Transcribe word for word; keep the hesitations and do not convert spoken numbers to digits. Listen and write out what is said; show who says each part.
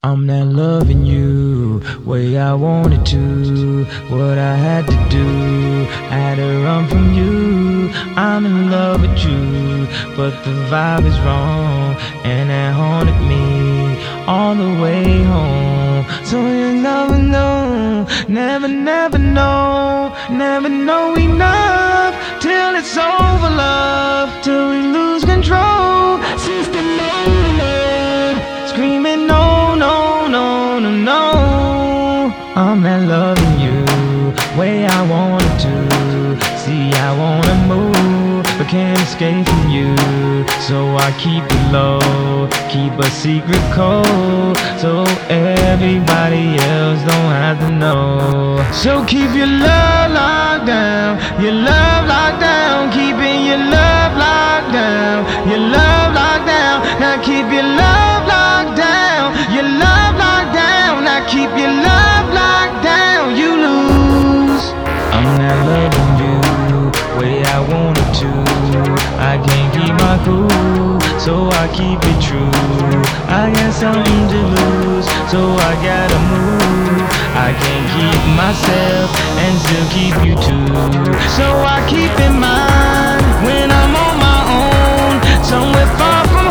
Speaker 1: I'm not loving you way I wanted to. What I had to do, I had to run from you. I'm in love with you, but the vibe is wrong, and it haunted me all the way home. So you never know, never, never know, never know enough till it's over, love, till we lose control. Since the moment, screaming no, no, no, no, no. I'm not loving you way I wanted to. See, I wanna move, but can't escape from you. So I keep it low, keep a secret code, so everybody else don't have to know. So keep your love locked down, your love locked down, keeping your love locked down, your love locked down. Now keep your love locked down, your love locked down. Now keep your love locked down. You lose. I'm not loving you way I wanted to. I can't keep my cool, so I keep it true. I got something to lose, so I gotta move. I can't keep myself and still keep you too. So I keep in mind when I'm on my own, somewhere far from